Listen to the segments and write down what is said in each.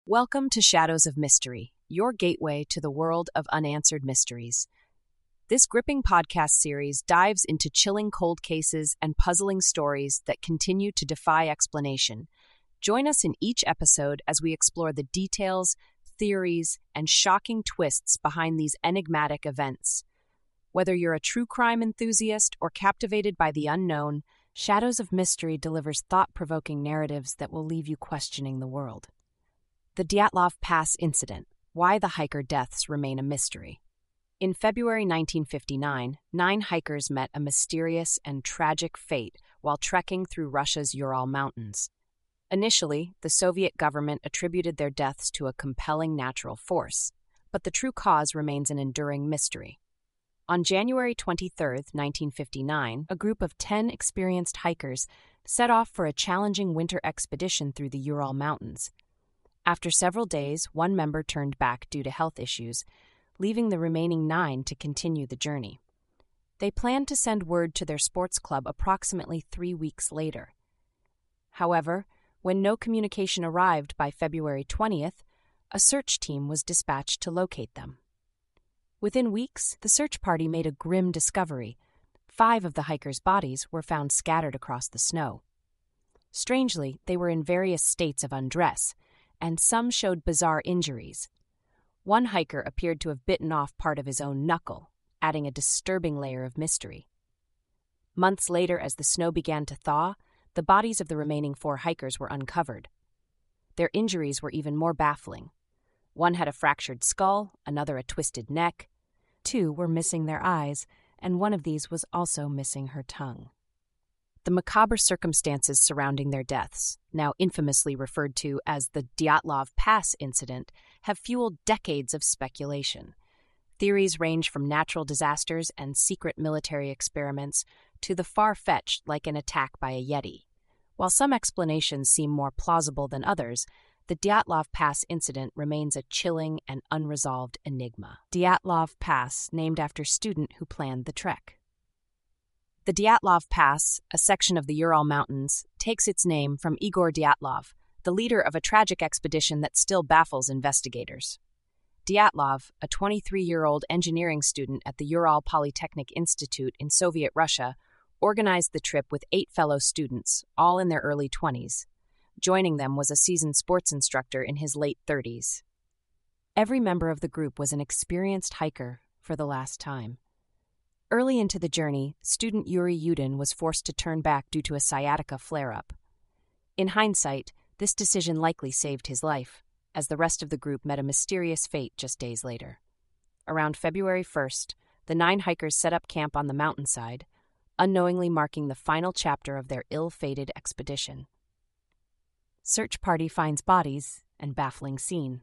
Welcome to Shadows of Mystery, your gateway to the world of unanswered mysteries. This gripping podcast series dives into chilling cold cases and puzzling stories that continue to defy explanation. Join us in each episode as we explore the details, theories, and shocking twists behind these enigmatic events. Whether you're a true crime enthusiast or captivated by the unknown, Shadows of Mystery delivers thought-provoking narratives that will leave you questioning the world. The Dyatlov Pass Incident, why the hiker deaths remain a mystery. In February 1959, 9 hikers met a mysterious and tragic fate while trekking through Russia's Ural Mountains. Initially, the Soviet government attributed their deaths to a compelling natural force, but the true cause remains an enduring mystery. On January 23, 1959, a group of 10 experienced hikers set off for a challenging winter expedition through the Ural Mountains. After several days, one member turned back due to health issues, leaving the remaining 9 to continue the journey. They planned to send word to their sports club approximately 3 weeks later. However, when no communication arrived by February 20th, a search team was dispatched to locate them. Within weeks, the search party made a grim discovery. 5 of the hikers' bodies were found scattered across the snow. Strangely, they were in various states of undress, and some showed bizarre injuries. One hiker appeared to have bitten off part of his own knuckle, adding a disturbing layer of mystery. Months later, as the snow began to thaw, the bodies of the remaining 4 hikers were uncovered. Their injuries were even more baffling. One had a fractured skull, another a twisted neck. 2 were missing their eyes, and one of these was also missing her tongue. The macabre circumstances surrounding their deaths, now infamously referred to as the Dyatlov Pass Incident, have fueled decades of speculation. Theories range from natural disasters and secret military experiments to the far-fetched like an attack by a Yeti. While some explanations seem more plausible than others, the Dyatlov Pass Incident remains a chilling and unresolved enigma. Dyatlov Pass, named after student who planned the trek. The Dyatlov Pass, a section of the Ural Mountains, takes its name from Igor Dyatlov, the leader of a tragic expedition that still baffles investigators. Dyatlov, a 23-year-old engineering student at the Ural Polytechnic Institute in Soviet Russia, organized the trip with 8 fellow students, all in their early 20s. Joining them was a seasoned sports instructor in his late 30s. Every member of the group was an experienced hiker for the last time. Early into the journey, student Yuri Yudin was forced to turn back due to a sciatica flare-up. In hindsight, this decision likely saved his life, as the rest of the group met a mysterious fate just days later. Around February 1st, the 9 hikers set up camp on the mountainside, unknowingly marking the final chapter of their ill-fated expedition. Search party finds bodies and baffling scene.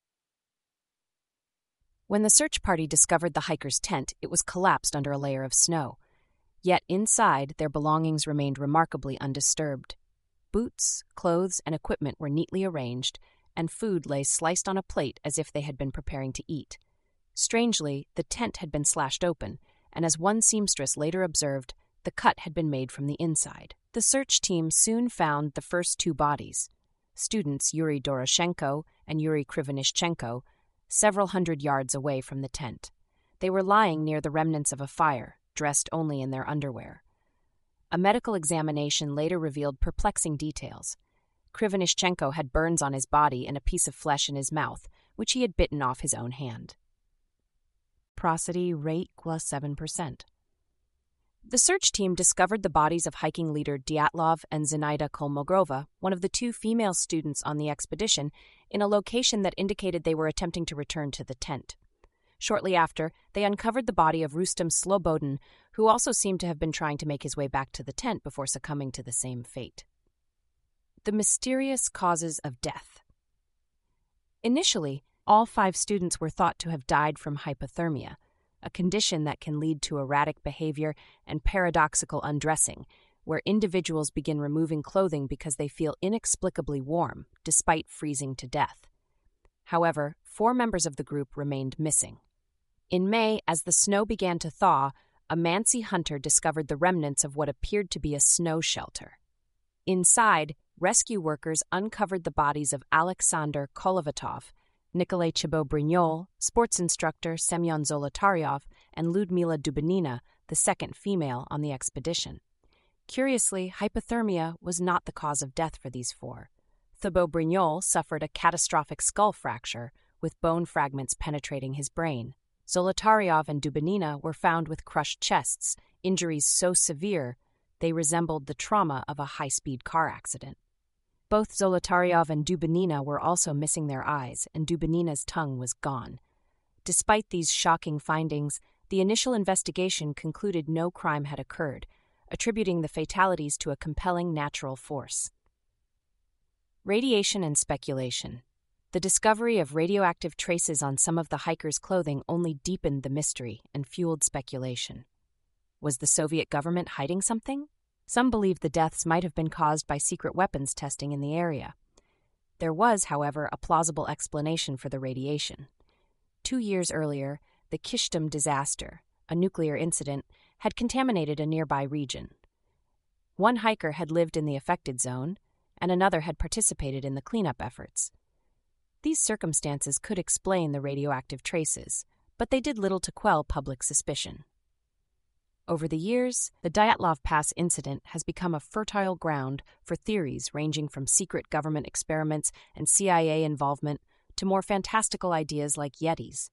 When the search party discovered the hikers' tent, it was collapsed under a layer of snow. Yet inside, their belongings remained remarkably undisturbed. Boots, clothes, and equipment were neatly arranged, and food lay sliced on a plate as if they had been preparing to eat. Strangely, the tent had been slashed open, and as one seamstress later observed, the cut had been made from the inside. The search team soon found the first 2 bodies, students Yuri Doroshenko and Yuri Krivonishenko, several hundred yards away from the tent. They were lying near the remnants of a fire, dressed only in their underwear. A medical examination later revealed perplexing details. Krivonishenko had burns on his body and a piece of flesh in his mouth, which he had bitten off his own hand. Porosity rate = 7%. The search team discovered the bodies of hiking leader Dyatlov and Zinaida Kolmogorova, one of the 2 female students on the expedition, in a location that indicated they were attempting to return to the tent. Shortly after, they uncovered the body of Rustem Slobodin, who also seemed to have been trying to make his way back to the tent before succumbing to the same fate. The mysterious causes of death. Initially, all 5 students were thought to have died from hypothermia, a condition that can lead to erratic behavior and paradoxical undressing, where individuals begin removing clothing because they feel inexplicably warm, despite freezing to death. However, 4 members of the group remained missing. In May, as the snow began to thaw, a Mansi hunter discovered the remnants of what appeared to be a snow shelter. Inside, rescue workers uncovered the bodies of Alexander Kolovatov, Nikolay Chabot-Brignol, sports instructor Semyon Zolotaryov, and Ludmila Dubinina, the second female on the expedition. Curiously, hypothermia was not the cause of death for these four. Chabot-Brignol suffered a catastrophic skull fracture, with bone fragments penetrating his brain. Zolotaryov and Dubinina were found with crushed chests, injuries so severe they resembled the trauma of a high-speed car accident. Both Zolotaryov and Dubinina were also missing their eyes, and Dubinina's tongue was gone. Despite these shocking findings, the initial investigation concluded no crime had occurred, attributing the fatalities to a compelling natural force. Radiation and speculation. The discovery of radioactive traces on some of the hikers' clothing only deepened the mystery and fueled speculation. Was the Soviet government hiding something? Some believed the deaths might have been caused by secret weapons testing in the area. There was, however, a plausible explanation for the radiation. 2 years earlier, the Kyshtym disaster, a nuclear incident, had contaminated a nearby region. One hiker had lived in the affected zone, and another had participated in the cleanup efforts. These circumstances could explain the radioactive traces, but they did little to quell public suspicion. Over the years, the Dyatlov Pass incident has become a fertile ground for theories ranging from secret government experiments and CIA involvement to more fantastical ideas like Yetis.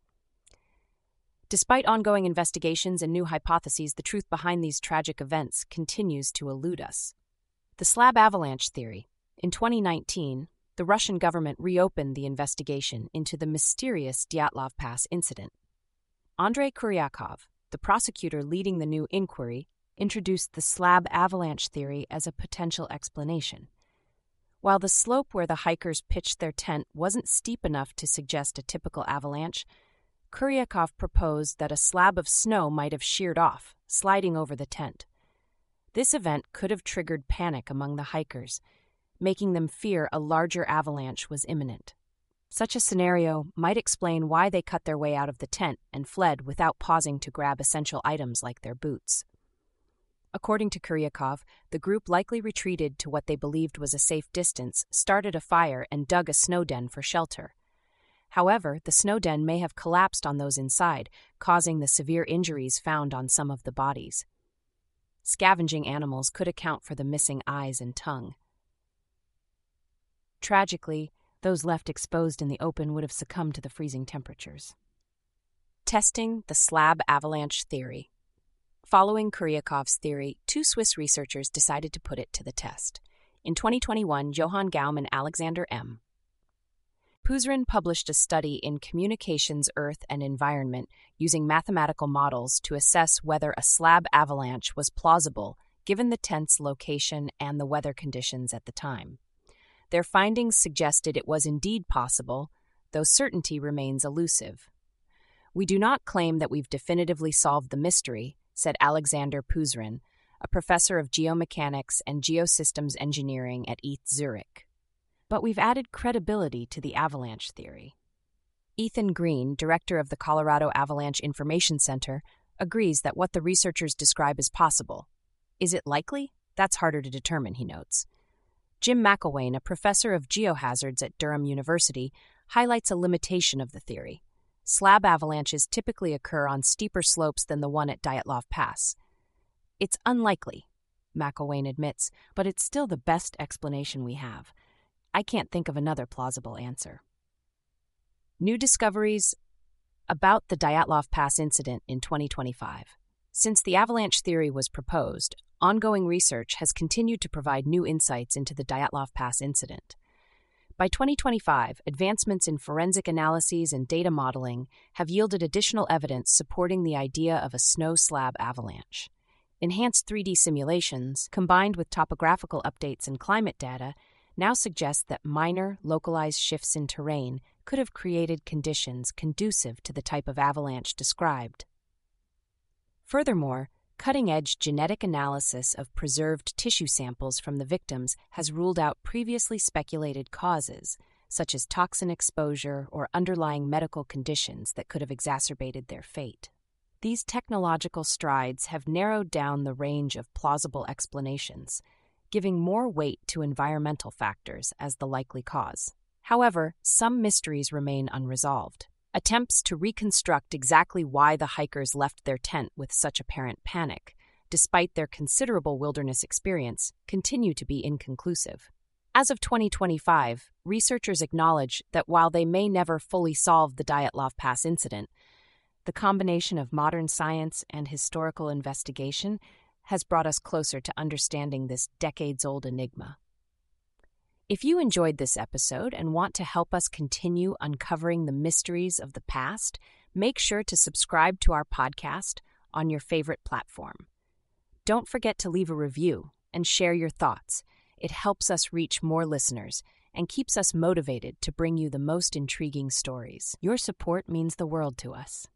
Despite ongoing investigations and new hypotheses, the truth behind these tragic events continues to elude us. The slab avalanche theory. In 2019, the Russian government reopened the investigation into the mysterious Dyatlov Pass incident. Andrei Kuryakov, the prosecutor leading the new inquiry, introduced the slab avalanche theory as a potential explanation. While the slope where the hikers pitched their tent wasn't steep enough to suggest a typical avalanche, Kuryakov proposed that a slab of snow might have sheared off, sliding over the tent. This event could have triggered panic among the hikers, making them fear a larger avalanche was imminent. Such a scenario might explain why they cut their way out of the tent and fled without pausing to grab essential items like their boots. According to Kuryakov, the group likely retreated to what they believed was a safe distance, started a fire, and dug a snow den for shelter. However, the snow den may have collapsed on those inside, causing the severe injuries found on some of the bodies. Scavenging animals could account for the missing eyes and tongue. Tragically, those left exposed in the open would have succumbed to the freezing temperatures. Testing the slab avalanche theory. Following Kuryakov's theory, 2 Swiss researchers decided to put it to the test. In 2021, Johann Gaum and Alexander M. Puzrin published a study in Communications, Earth, and Environment using mathematical models to assess whether a slab avalanche was plausible given the tent's location and the weather conditions at the time. Their findings suggested it was indeed possible, though certainty remains elusive. "We do not claim that we've definitively solved the mystery," said Alexander Puzrin, a professor of geomechanics and geosystems engineering at ETH Zurich. "But we've added credibility to the avalanche theory." Ethan Green, director of the Colorado Avalanche Information Center, agrees that what the researchers describe is possible. Is it likely? That's harder to determine, he notes. Jim McElwain, a professor of geohazards at Durham University, highlights a limitation of the theory. Slab avalanches typically occur on steeper slopes than the one at Dyatlov Pass. "It's unlikely," McElwain admits, "but it's still the best explanation we have. I can't think of another plausible answer." New discoveries about the Dyatlov Pass incident in 2025. Since the avalanche theory was proposed, ongoing research has continued to provide new insights into the Dyatlov Pass incident. By 2025, advancements in forensic analyses and data modeling have yielded additional evidence supporting the idea of a snow slab avalanche. Enhanced 3D simulations, combined with topographical updates and climate data, now suggest that minor, localized shifts in terrain could have created conditions conducive to the type of avalanche described. Furthermore, cutting-edge genetic analysis of preserved tissue samples from the victims has ruled out previously speculated causes, such as toxin exposure or underlying medical conditions that could have exacerbated their fate. These technological strides have narrowed down the range of plausible explanations, giving more weight to environmental factors as the likely cause. However, some mysteries remain unresolved. Attempts to reconstruct exactly why the hikers left their tent with such apparent panic, despite their considerable wilderness experience, continue to be inconclusive. As of 2025, researchers acknowledge that while they may never fully solve the Dyatlov Pass incident, the combination of modern science and historical investigation has brought us closer to understanding this decades-old enigma. If you enjoyed this episode and want to help us continue uncovering the mysteries of the past, make sure to subscribe to our podcast on your favorite platform. Don't forget to leave a review and share your thoughts. It helps us reach more listeners and keeps us motivated to bring you the most intriguing stories. Your support means the world to us.